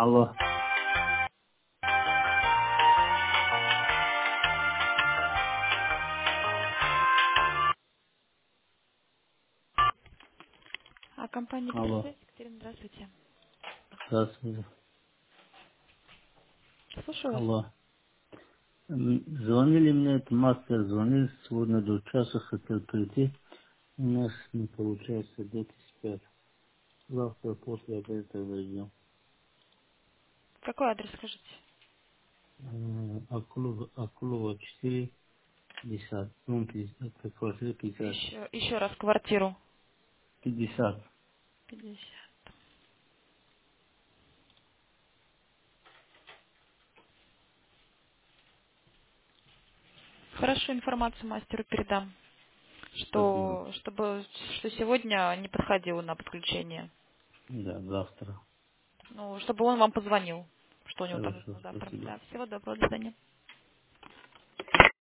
Алло, Компания алло, Гидросвязь, Екатерина, здравствуйте. здравствуйте. Слушаю вас. Алло. Звонили мне, это мастер звонил, сегодня до часа хотел прийти. У нас не получается, дети спят. Завтра после обеда зайдем. Какой адрес скажите? Акулова 4, 50. Ну, 50, это квартира 50. Еще раз квартиру. 50. 50. Хорошо, информацию мастеру передам, Спасибо. что сегодня не подходил на подключение. Да, завтра. Ну, чтобы он вам позвонил, что у него там Хорошо, на завтра. спасибо. Да, всего доброго, до свидания.